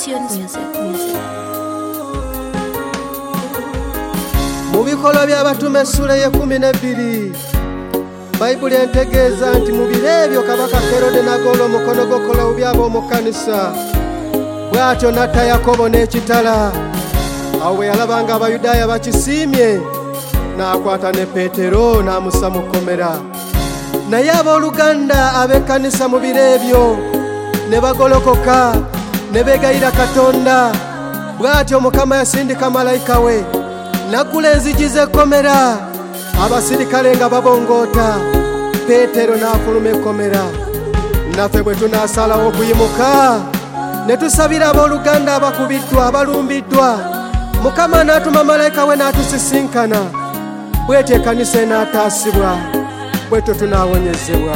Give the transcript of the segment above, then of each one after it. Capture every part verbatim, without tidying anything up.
Session Music Music. Mu bikolwa by'abatume essula y'ekkumi n'ebbiri Bayibuli entegeeza nti mu biro ebyo Kabaka Kerode n'agoola omukono gw'okukola byabo mu kkanisa bw'atyo n'atta Yakobo n'ekitala. Awo bwe yalabanga Abayudaaya bakisiimye n'akwata ne Peetero n'amussa mu kkomera. Naye abooluganda ab'ekkanisa mu biro ebyo ne bagolokoka ne beegayira Katonda. Bw'atyo Mukama yasindika malayika we n'aggula enzigi z'ekkomera, abasirikale nga babongoota. Peetero n'afuluma ekkomera. Naffe bwe tunaasalawo okuyimuka ne tusabira abooluganda abakubiddwa abalumbiddwa, Mukama n'atuma malayika we n'atusisinkana. Bw'etyo ekkanisa enaataasibwa, bw'etyo tunaawonyezebwa.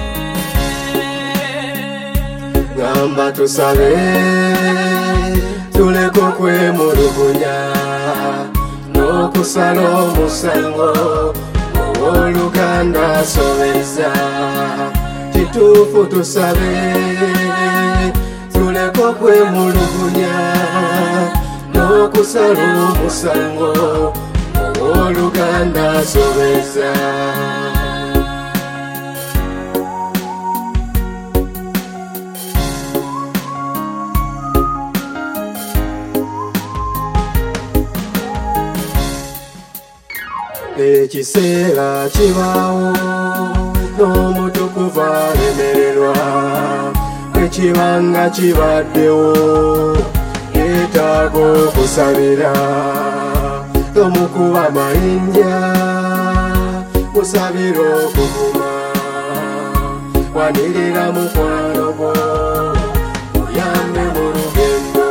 Gamba tusabe tuleke okwemulugunya n'okusala omusango owooluganda asobeza. Kituufu tusabe tuleke okwemulugunya n'okusala omusango owooluganda asobeza. Ekiseera kibaawo n'omutukuvu alemererwa, bwe kibanga kibaddewo yeetaaga okusabira. Tomukuba mayinja musabira okuvuma, wanirira mukwano gwo muyambe mu lugendo.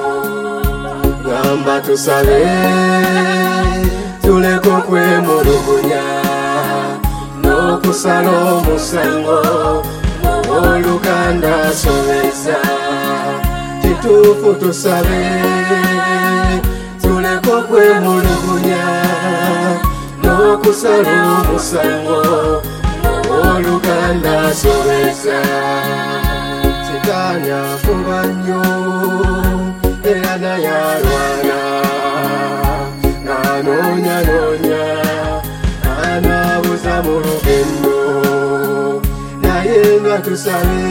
Gamba tusabe tuleke okwemulugunya n'okusala omusango owooluganda asobeza. Kituufu tusabe tuleke okwemulugunya n'okusala omusango owooluganda asobeza. Sitaani afuba nnyo era naye alwana, anoonya noonya anaabuza mu lugendo. Naye nga tusabe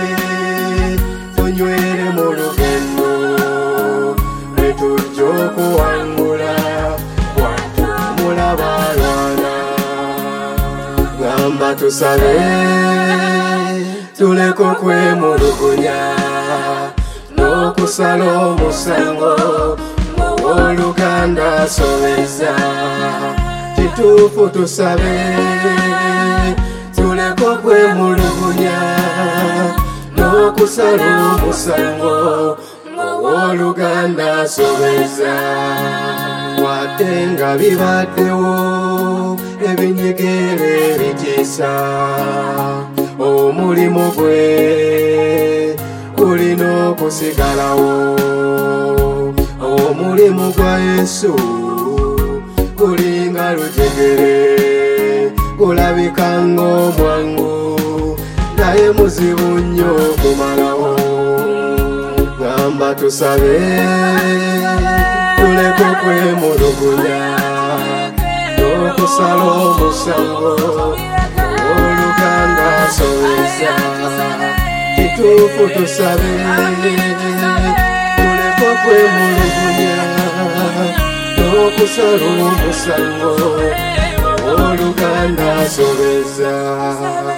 tunywere mu lugendo, lwe tujja okuwangula watumulaba alwana. Gamba tusabe tuleke okwemulugunya n'okusala omusango owooluganda asobeza. Kituufu tusabe tuleke okwemulugunya n'okusala omusango owooluganda asobeza. Wadde nga bibaddewo ebinyigeero ebitiisa, omulimu gwe gulina okusigalawo. Omulimu gwa Yesu gulinga lujegere, gulabika ng'omwangu naye muzibu nnyo okumalawo. Gamba tusabe tuleke okwemulugunya n'okusala omusango owooluganda asobeza. Kituufu tusabe tuleke okwemulugunya n'okusala omusango owooluganda asobeza.